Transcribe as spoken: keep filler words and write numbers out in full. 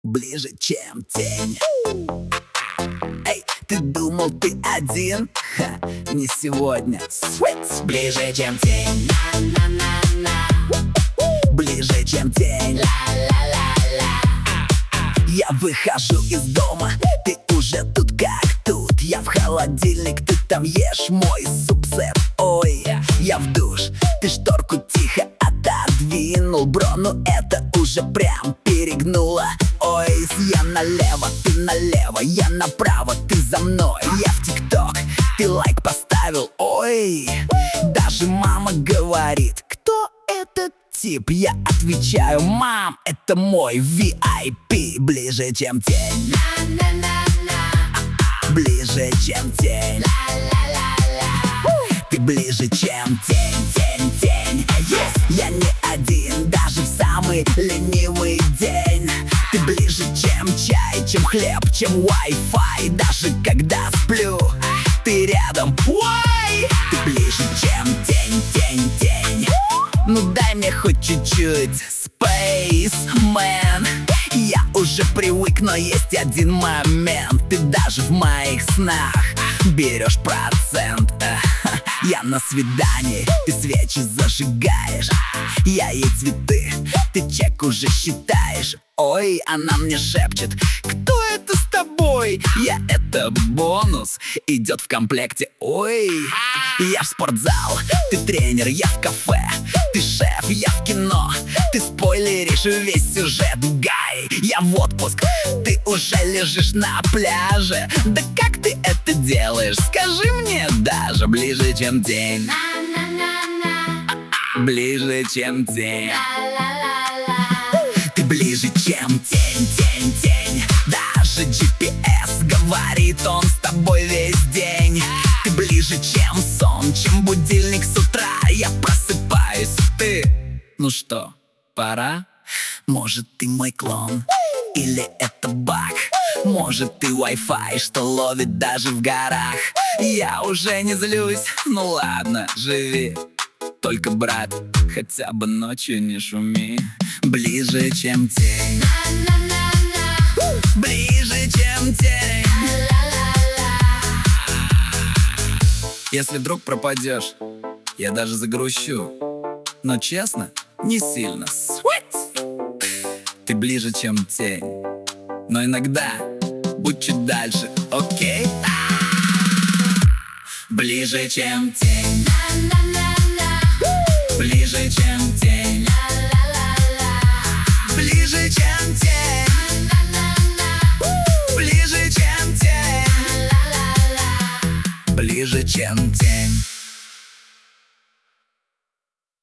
ближе, чем тень. Эй, ты думал, ты один? Ха, не сегодня. Свит. Ближе, чем тень. Ближе, чем тень. Я выхожу из дома, ты уже тут как тут. Я в холодильник, ты там ешь мой субсет. Ой, я в душ, ты шторку тихо отодвинул. Бро, ну это уже прям перегнула. Ой, я налево, ты налево, я направо, ты за мной. Я в ТикТок, ты лайк поставил. Ой, даже мама говорит: кто этот тип? Я отвечаю: мам, это мой ви ай пи. Ближе, чем тень. Ближе, чем тень. Ты ближе, чем тень, тень, тень. Yes. Я не один, даже в самый ленивый день. Ты ближе, чем чай, чем хлеб, чем Wi-Fi. Даже когда сплю, ты рядом. Ой! Ты ближе, чем тень, тень, тень. Ну дай мне хоть чуть-чуть, Spaceman. Я уже привык, но есть один момент. Ты даже в моих снах берешь процент. Я на свидании, ты свечи зажигаешь. Я ей цветы, ты чек уже считаешь. Ой, она мне шепчет: кто это с тобой? Я — это бонус, идет в комплекте. Ой, я в спортзал, ты тренер, я в кафе. Ты шеф, я в кино, ты спойлеришь весь сюжет. Гай, я в отпуск, ты уже лежишь на пляже. Да как ты это делаешь? Скажи мне даже. Ближе, чем тень. Ближе, чем тень. Ты ближе, чем тень, тень, тень. Даже джи пи эс говорит, он с тобой весь день. Ты ближе, чем сон, чем будильник с утра. Я просыпаюсь, ты... Ну что, пора? Может, ты мой клон? Или это баг? Может, ты Wi-Fi, что ловит даже в горах? Я уже не злюсь, ну ладно, живи. Только, брат, хотя бы ночью не шуми. Ближе, чем тень. Ближе, чем тень. Если вдруг пропадешь, я даже загрущу. Но честно, не сильно. Ты ближе, чем тень. Но иногда будь чуть дальше, окей? Ближе, чем тень. Ближе, чем тень. Ближе, чем тень. Ближе, чем тень. Ближе, чем тень.